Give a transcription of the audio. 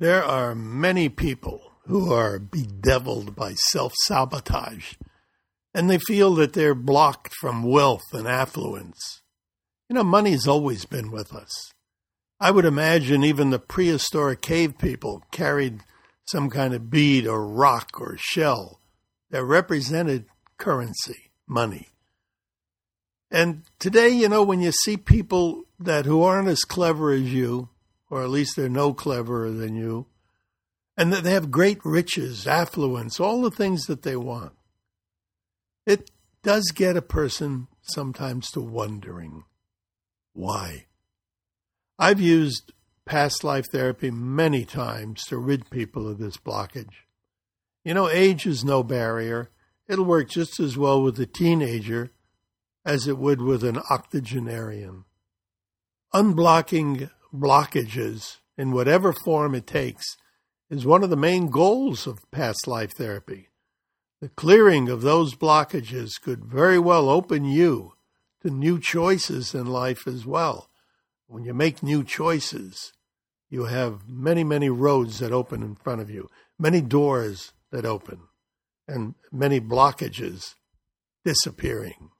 There are many people who are bedeviled by self-sabotage, and they feel that they're blocked from wealth and affluence. Money's always been with us. I would imagine even the prehistoric cave people carried some kind of bead or rock or shell that represented currency, money. And today, when you see people who aren't as clever as you, or at least they're no cleverer than you, and that they have great riches, affluence, all the things that they want, it does get a person sometimes to wondering why. I've used past life therapy many times to rid people of this blockage. Age is no barrier. It'll work just as well with a teenager as it would with an octogenarian. Unblocking blockages, in whatever form it takes, is one of the main goals of past life therapy. The clearing of those blockages could very well open you to new choices in life as well. When you make new choices, you have many, many roads that open in front of you, many doors that open, and many blockages disappearing.